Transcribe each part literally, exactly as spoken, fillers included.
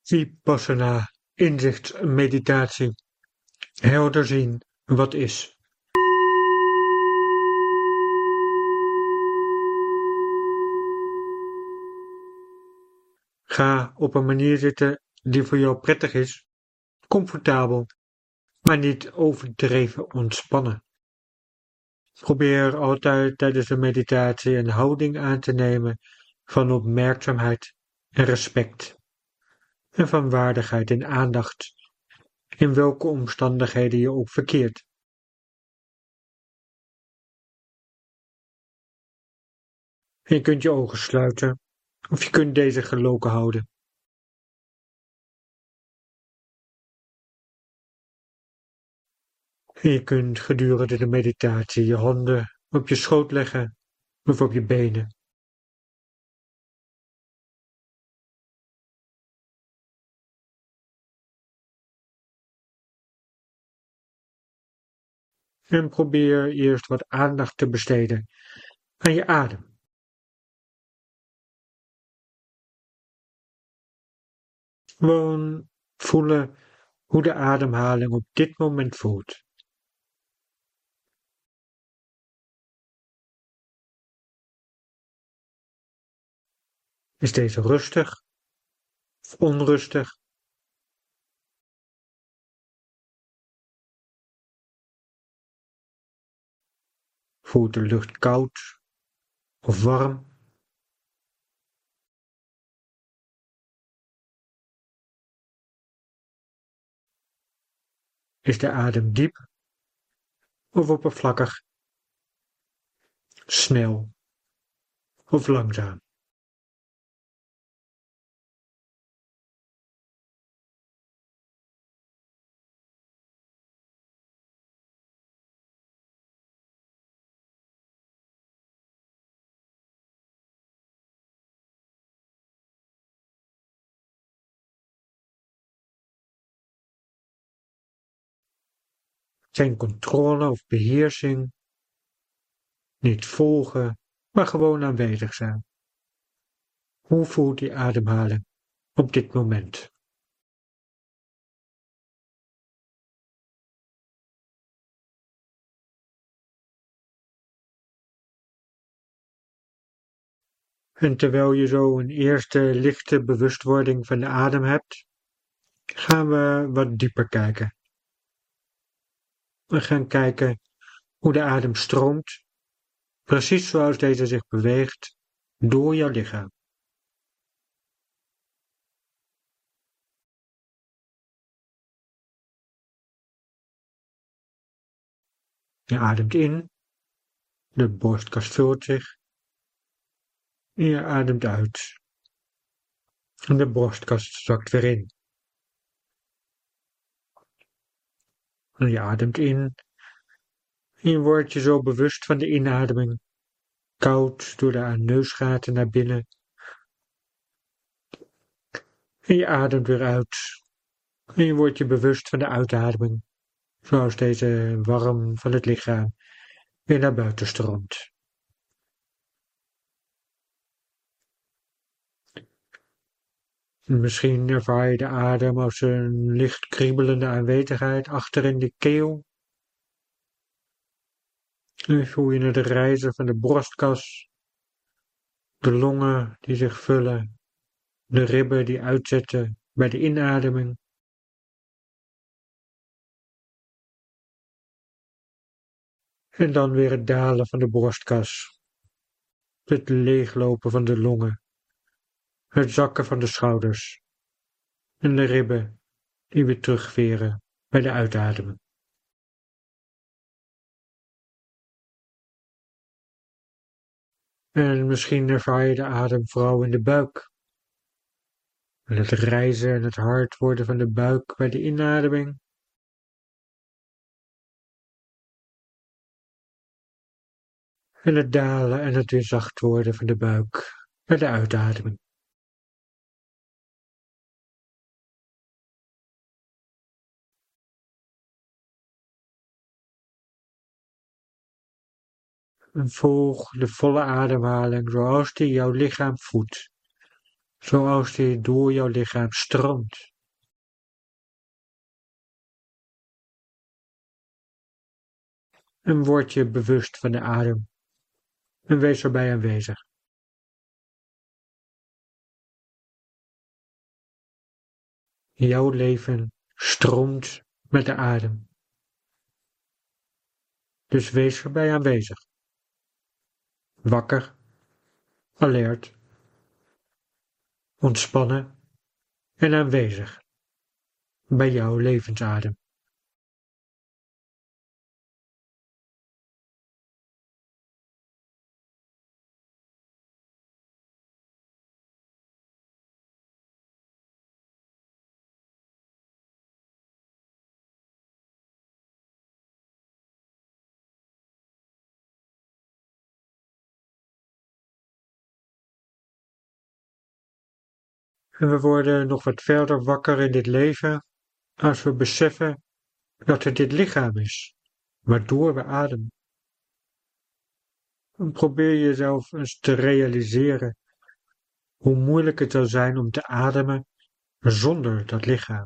Vipassana, inzichtsmeditatie, helder zien wat is. Ga op een manier zitten die voor jou prettig is, comfortabel, maar niet overdreven ontspannen. Probeer altijd tijdens de meditatie een houding aan te nemen van opmerkzaamheid en respect en van waardigheid en aandacht, in welke omstandigheden je ook verkeert. Je kunt je ogen sluiten of je kunt deze geloken houden. En je kunt gedurende de meditatie je handen op je schoot leggen of op je benen. En probeer eerst wat aandacht te besteden aan je adem. Gewoon voelen hoe de ademhaling op dit moment voelt. Is deze rustig of onrustig? Voelt de lucht koud of warm? Is de adem diep of oppervlakkig? Snel of langzaam? Geen controle of beheersing, niet volgen, maar gewoon aanwezig zijn. Hoe voelt die ademhaling op dit moment? En terwijl je zo een eerste lichte bewustwording van de adem hebt, gaan we wat dieper kijken. We gaan kijken hoe de adem stroomt, precies zoals deze zich beweegt door jouw lichaam. Je ademt in, de borstkas vult zich, en je ademt uit. En de borstkas zakt weer in. En je ademt in, en je wordt je zo bewust van de inademing, koud door de neusgaten naar binnen. En je ademt weer uit, en je wordt je bewust van de uitademing, zoals deze warm van het lichaam weer naar buiten stroomt. Misschien ervaar je de adem als een licht kriebelende aanwezigheid achter in de keel. En voel je naar de reizen van de borstkas, de longen die zich vullen, de ribben die uitzetten bij de inademing. En dan weer het dalen van de borstkas, het leeglopen van de longen, het zakken van de schouders en de ribben die weer terugveren bij de uitademing. En misschien ervaar je de adem vooral in de buik. En het rijzen en het hard worden van de buik bij de inademing. En het dalen en het weer zacht worden van de buik bij de uitademing. En volg de volle ademhaling zoals die jouw lichaam voedt. zoals die door jouw lichaam stroomt. En word je bewust van de adem en wees erbij aanwezig. Jouw leven stroomt met de adem. Dus wees erbij aanwezig. Wakker, alert, ontspannen en aanwezig bij jouw levensadem. En we worden nog wat verder wakker in dit leven als we beseffen dat het dit lichaam is, waardoor we ademen. En probeer jezelf eens te realiseren hoe moeilijk het zou zijn om te ademen zonder dat lichaam.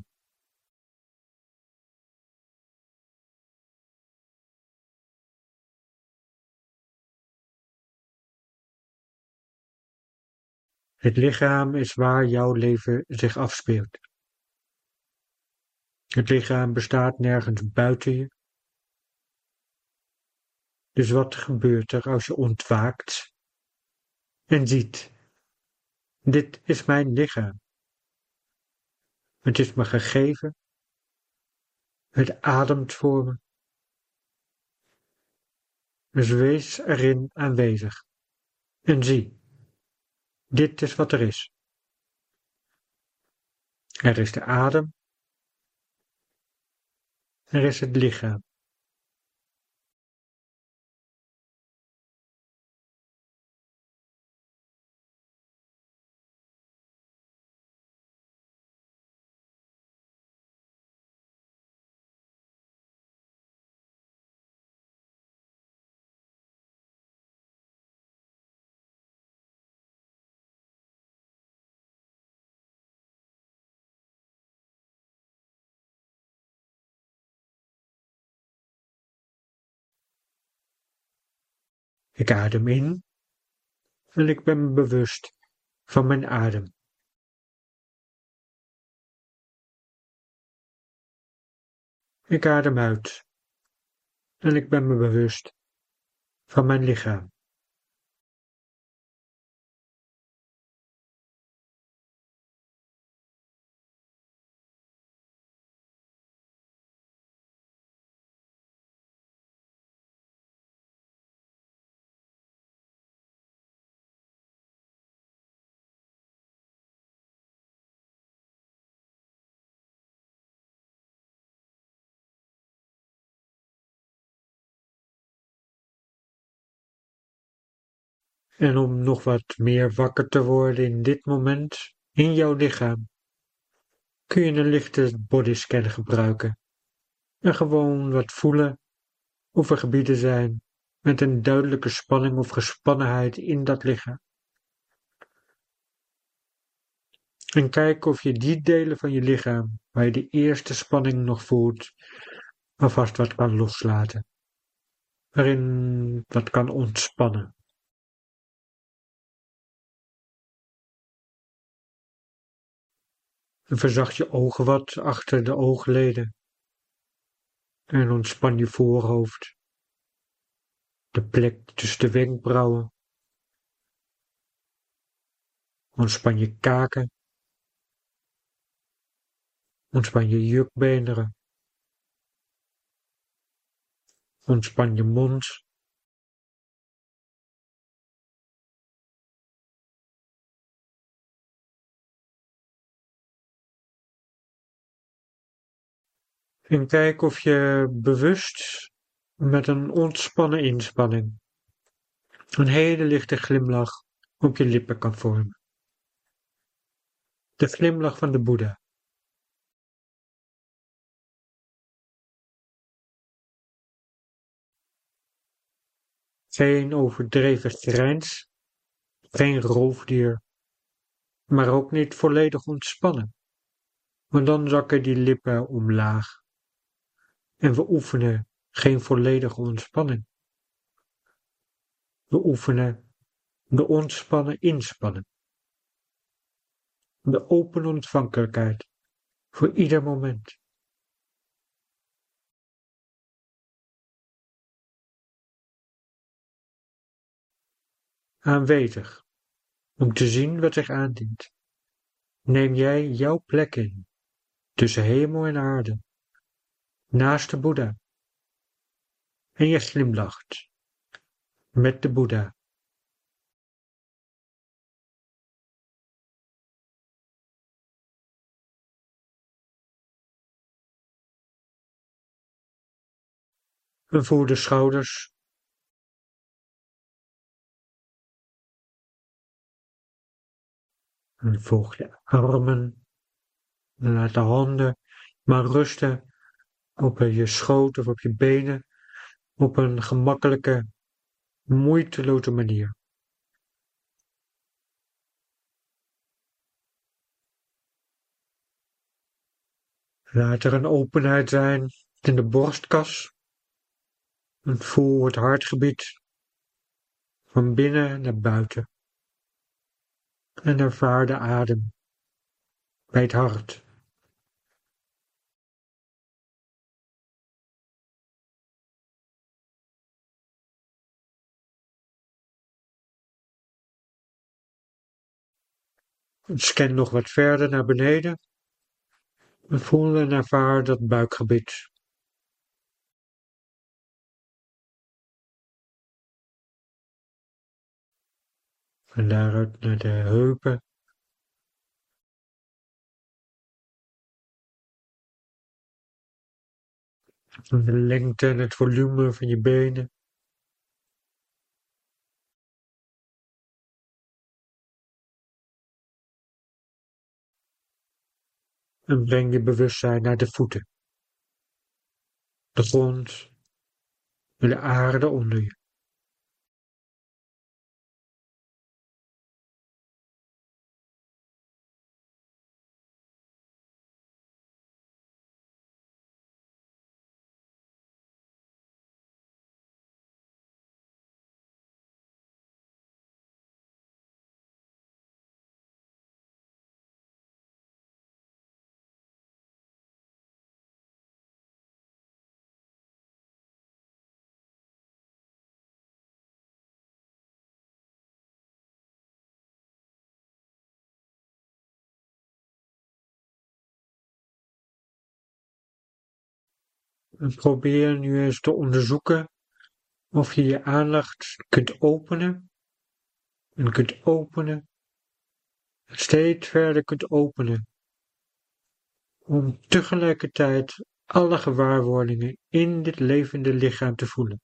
Het lichaam is waar jouw leven zich afspeelt. Het lichaam bestaat nergens buiten je. Dus wat gebeurt er als je ontwaakt en ziet: dit is mijn lichaam. Het is me gegeven. Het ademt voor me. Dus wees erin aanwezig. En zie, dit is wat er is. Er is de adem. Er is het lichaam. Ik adem in en ik ben me bewust van mijn adem. Ik adem uit en ik ben me bewust van mijn lichaam. En om nog wat meer wakker te worden in dit moment, in jouw lichaam, kun je een lichte bodyscan gebruiken. En gewoon wat voelen of er gebieden zijn met een duidelijke spanning of gespannenheid in dat lichaam. En kijk of je die delen van je lichaam, waar je de eerste spanning nog voelt, alvast wat kan loslaten. Waarin wat kan ontspannen. En verzacht je ogen wat achter de oogleden. En ontspan je voorhoofd. De plek tussen de wenkbrauwen. Ontspan je kaken. Ontspan je jukbeenderen. Ontspan je mond. En kijk of je bewust met een ontspannen inspanning een hele lichte glimlach op je lippen kan vormen. De glimlach van de Boeddha. Geen overdreven grijns, geen roofdier, maar ook niet volledig ontspannen, want dan zakken die lippen omlaag en we oefenen geen volledige ontspanning. We oefenen de ontspannen inspannen, de open ontvankelijkheid voor ieder moment. Aanwezig, om te zien wat zich aandient. Neem jij jouw plek in, tussen hemel en aarde, naast de Boeddha. En je glimlacht, met de Boeddha. En voel de schouders. En volg je armen. En laat de handen maar rusten op je schoot of op je benen. Op een gemakkelijke, moeiteloze manier. Laat er een openheid zijn in de borstkas. En voel het hartgebied van binnen naar buiten. En ervaar de adem bij het hart. Scan nog wat verder naar beneden. En voel en ervaar dat buikgebied. En daaruit naar de heupen. En de lengte en het volume van je benen. En breng je bewustzijn naar de voeten. De grond en de aarde onder je. En probeer nu eens te onderzoeken of je je aandacht kunt openen en kunt openen, steeds verder kunt openen, om tegelijkertijd alle gewaarwordingen in dit levende lichaam te voelen.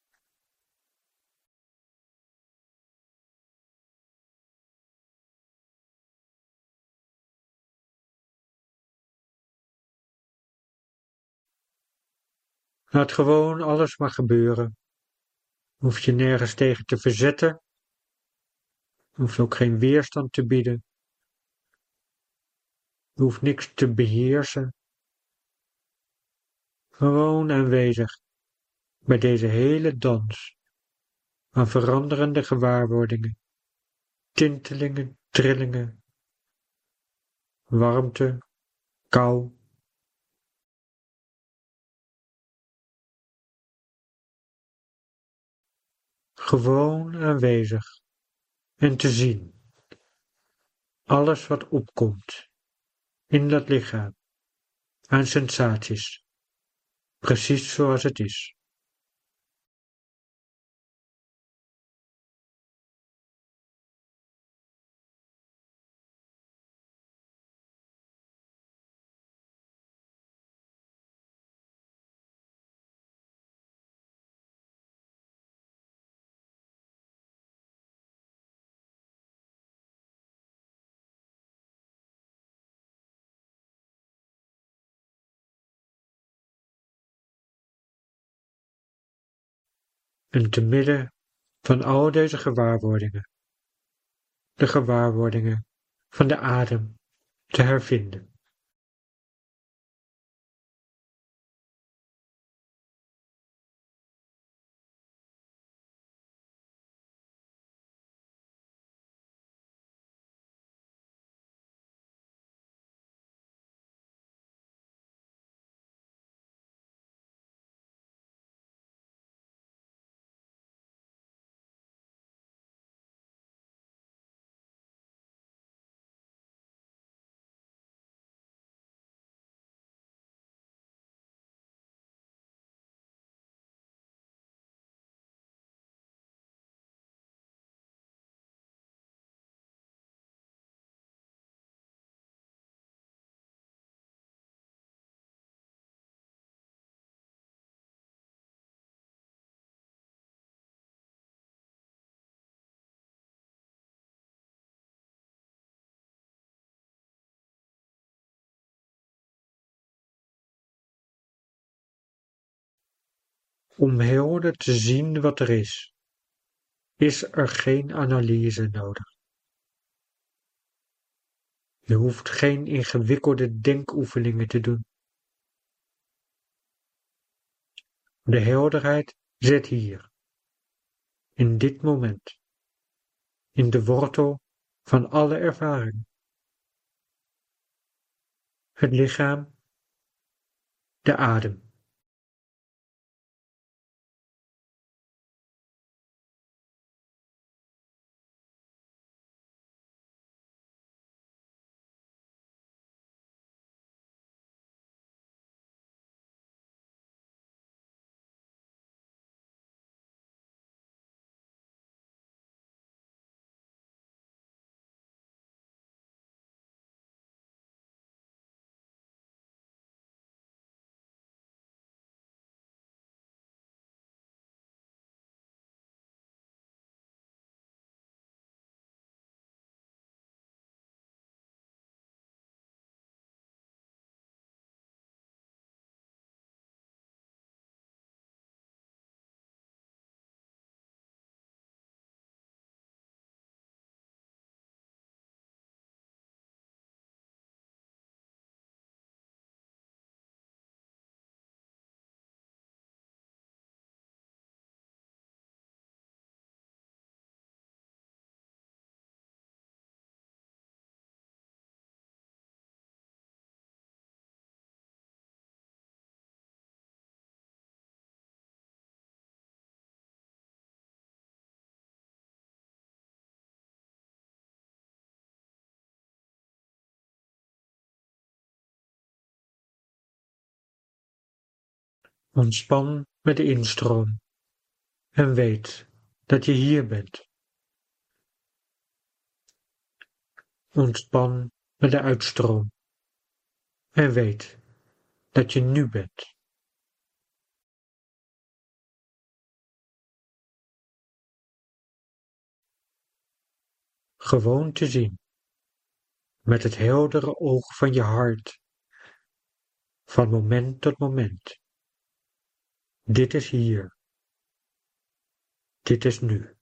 Laat gewoon alles maar gebeuren. Hoef je nergens tegen te verzetten. Hoeft ook geen weerstand te bieden. Je hoeft niks te beheersen. Gewoon aanwezig bij deze hele dans van veranderende gewaarwordingen, tintelingen, trillingen, warmte, kou. Gewoon aanwezig en te zien. Alles wat opkomt in dat lichaam aan sensaties, precies zoals het is. En te midden van al deze gewaarwordingen, de gewaarwordingen van de adem te hervinden. Om helder te zien wat er is, is er geen analyse nodig. Je hoeft geen ingewikkelde denkoefeningen te doen. De helderheid zit hier, in dit moment, in de wortel van alle ervaring. Het lichaam, de adem. Ontspan met de instroom en weet dat je hier bent. Ontspan met de uitstroom en weet dat je nu bent. Gewoon te zien, met het heldere oog van je hart, van moment tot moment. Dit is hier. Dit is nu.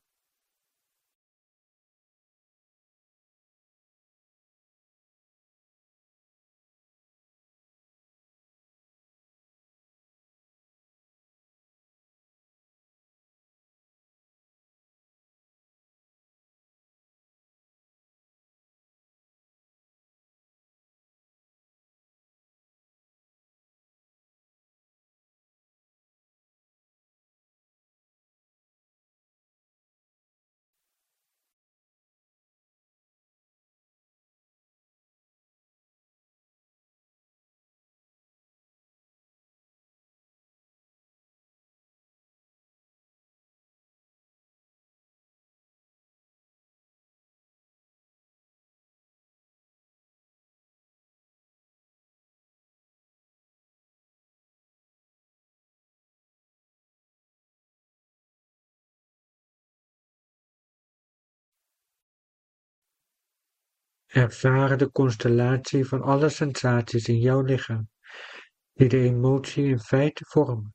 Ervaar de constellatie van alle sensaties in jouw lichaam, die de emotie in feite vormen.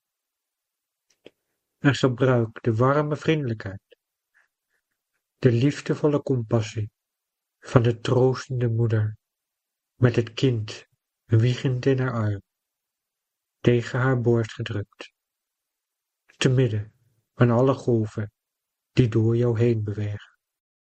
En gebruik de warme vriendelijkheid, de liefdevolle compassie van de troostende moeder, met het kind wiegend in haar arm, tegen haar borst gedrukt, te midden van alle golven die door jou heen bewegen.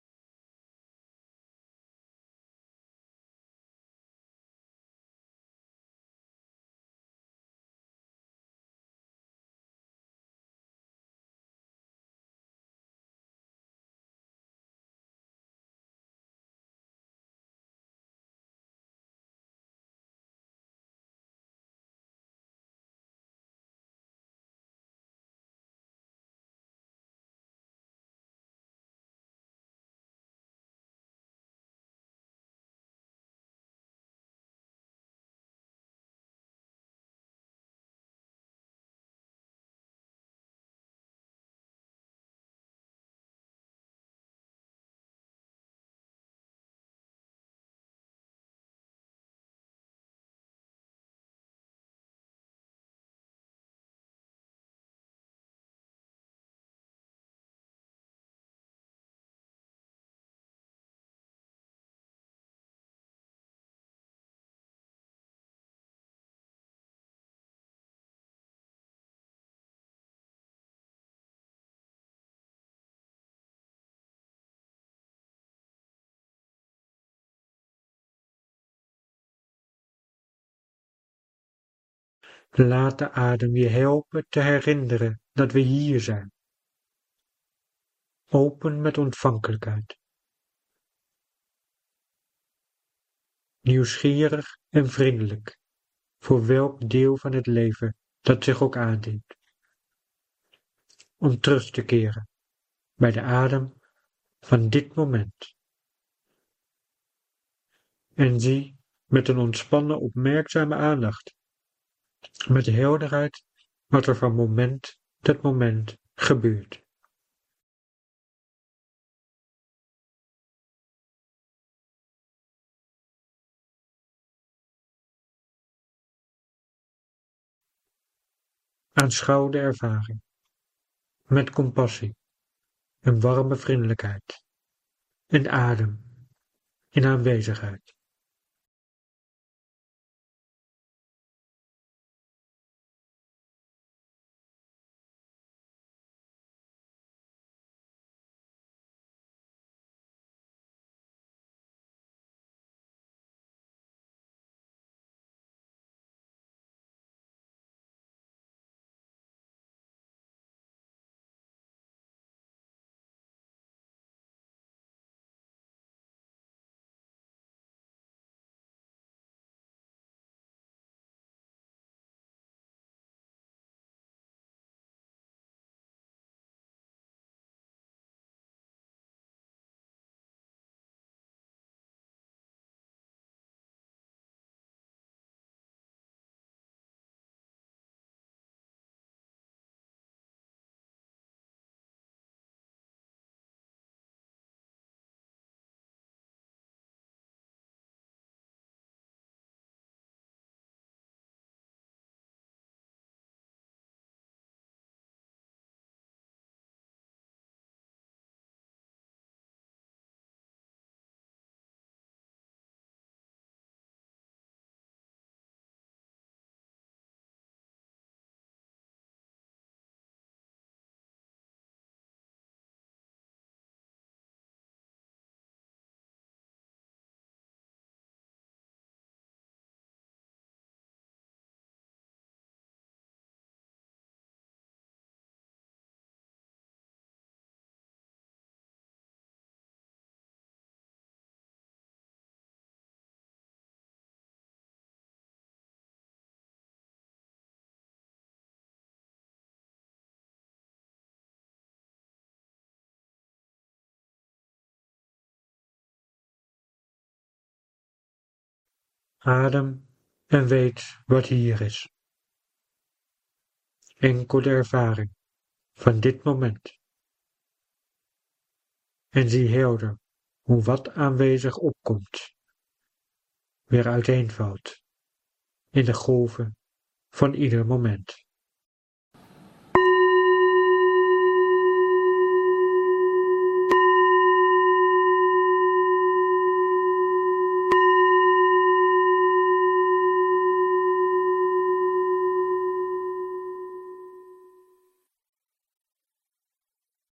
Laat de adem je helpen te herinneren dat we hier zijn. Open met ontvankelijkheid. Nieuwsgierig en vriendelijk voor welk deel van het leven dat zich ook aandient. Om terug te keren bij de adem van dit moment. En zie met een ontspannen opmerkzame aandacht, met helderheid, wat er van moment tot moment gebeurt. Aanschouw de ervaring, met compassie en warme vriendelijkheid, en adem in aanwezigheid. Adem en weet wat hier is. Enkel de ervaring van dit moment. En zie helder hoe wat aanwezig opkomt, weer uiteenvalt in de golven van ieder moment.